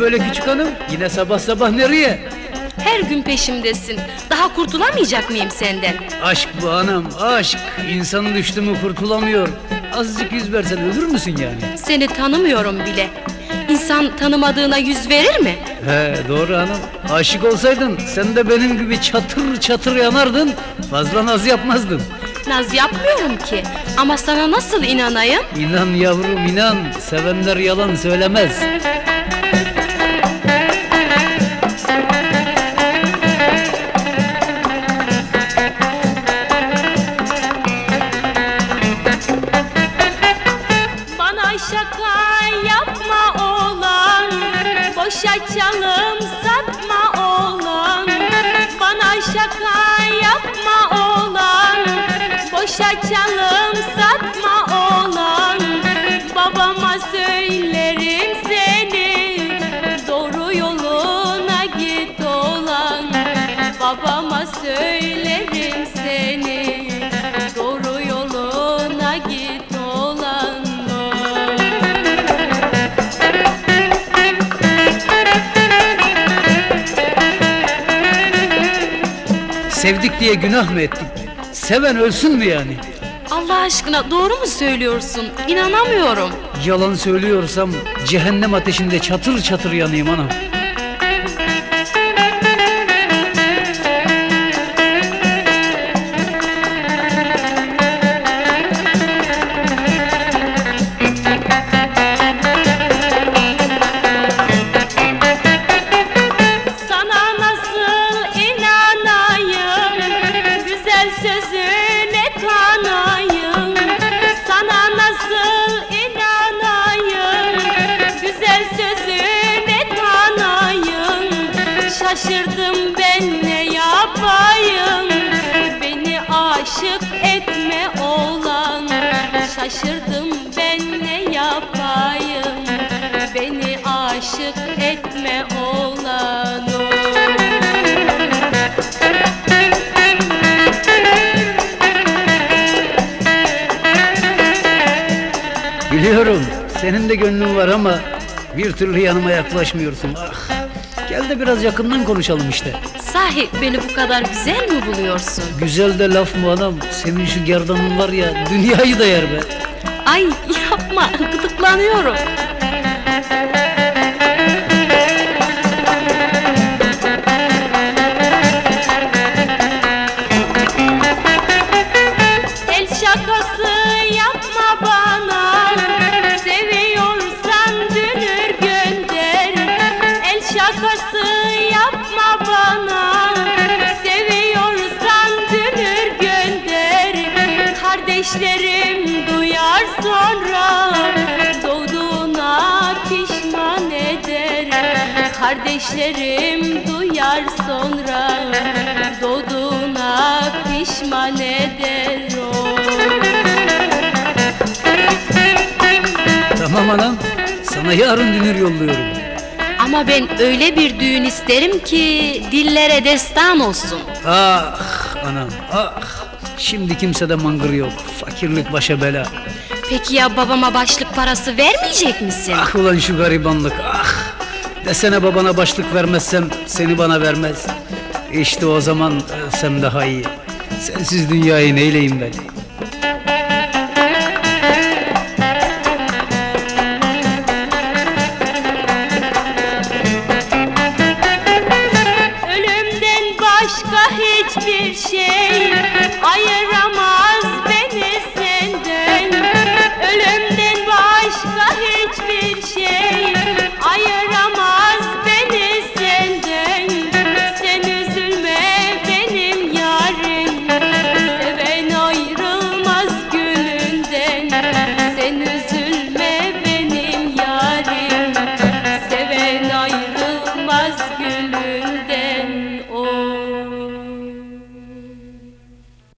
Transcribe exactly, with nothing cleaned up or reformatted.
böyle küçük hanım? Yine sabah sabah nereye? Her gün peşimdesin. Daha kurtulamayacak mıyım senden? Aşk bu hanım, aşk. İnsan düştü mü kurtulamıyor. Azıcık yüz versen ölür müsün yani? Seni tanımıyorum bile. İnsan tanımadığına yüz verir mi? He doğru hanım. Aşık olsaydın sen de benim gibi çatır çatır yanardın. Fazla naz yapmazdın. Naz yapmıyorum ki. Ama sana nasıl inanayım? İnan yavrum inan. Sevenler yalan söylemez. Bana şaka yapma oğlan, boşa çalım satma oğlan. Bana şaka yapma oğlan, boşa çalım satma oğlan. Babama söylerim seni, doğru yoluna git oğlan. Babama söylerim seni, doğru yoluna git oğlan. Sevdik diye günah mı ettik? Seven ölsün mü yani? Allah aşkına doğru mu söylüyorsun? İnanamıyorum. Yalan söylüyorsam cehennem ateşinde çatır çatır yanayım anam. Sana nasıl inanayım? Güzel sözüne kanayım. Sana nasıl inanayım? Güzel sözüne kanayım. Şaşırdım ben ne yapayım? Beni aşık etme oğlan. Şaşırdım ben ne yapayım? Beni aşık etme oğlan. Biliyorum senin de gönlün var ama bir türlü yanıma yaklaşmıyorsun. Ah, gel de biraz yakından konuşalım işte. Sahi beni bu kadar güzel mi buluyorsun? Güzel de laf mı anam? Senin şu gerdanın var ya dünyayı da yer be. Ay yapma, gıdıklanıyorum. El şakası yapma bana, seviyorsan dünür gönder. El şakası yapma bana, seviyorsan dünür gönder. Kardeşlerim duyar sonra, doğduğuna pişman eder. Kardeşlerim duyar sonra, doğduğuna pişman eder. Oh. Tamam anam, sana yarın dünür yolluyorum. Ama ben öyle bir düğün isterim ki dillere destan olsun. Ah anam ah. Şimdi kimsede mangır yok. Fakirlik başa bela. Peki ya babama başlık parası vermeyecek misin? Ah ulan şu garibanlık ah. Desene babana başlık vermezsem seni bana vermez. İşte o zaman ölsem daha iyi. Sensiz dünyayı neyleyim ben?